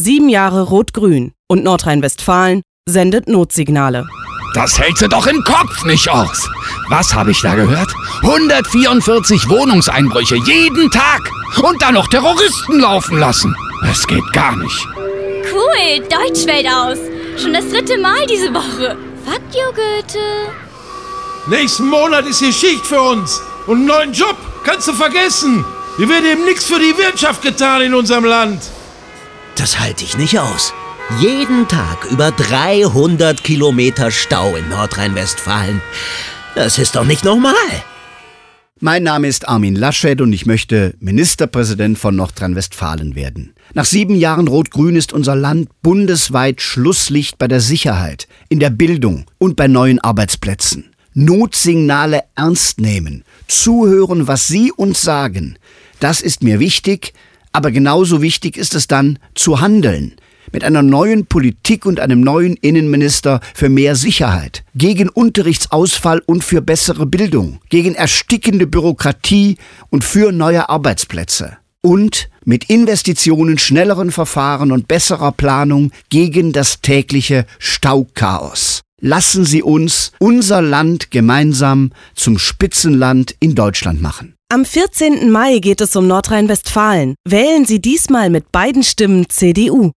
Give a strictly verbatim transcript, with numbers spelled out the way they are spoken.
Sieben Jahre Rot-Grün und Nordrhein-Westfalen sendet Notsignale. Das hält sie doch im Kopf nicht aus. Was habe ich da gehört? hundertvierundvierzig Wohnungseinbrüche jeden Tag. Und dann noch Terroristen laufen lassen. Das geht gar nicht. Cool, Deutsch fällt aus. Schon das dritte Mal diese Woche. Fuck you, Goethe. Nächsten Monat ist hier Schicht für uns. Und einen neuen Job kannst du vergessen. Hier wird eben nichts für die Wirtschaft getan in unserem Land. Das halte ich nicht aus. Jeden Tag über dreihundert Kilometer Stau in Nordrhein-Westfalen. Das ist doch nicht normal. Mein Name ist Armin Laschet und ich möchte Ministerpräsident von Nordrhein-Westfalen werden. Nach sieben Jahren Rot-Grün ist unser Land bundesweit Schlusslicht bei der Sicherheit, in der Bildung und bei neuen Arbeitsplätzen. Notsignale ernst nehmen, zuhören, was Sie uns sagen. Das ist mir wichtig, aber genauso wichtig ist es dann, zu handeln. Mit einer neuen Politik und einem neuen Innenminister für mehr Sicherheit, gegen Unterrichtsausfall und für bessere Bildung, gegen erstickende Bürokratie und für neue Arbeitsplätze. Und mit Investitionen, schnelleren Verfahren und besserer Planung gegen das tägliche Stauchaos. Lassen Sie uns unser Land gemeinsam zum Spitzenland in Deutschland machen. Am vierzehnten Mai geht es um Nordrhein-Westfalen. Wählen Sie diesmal mit beiden Stimmen C D U.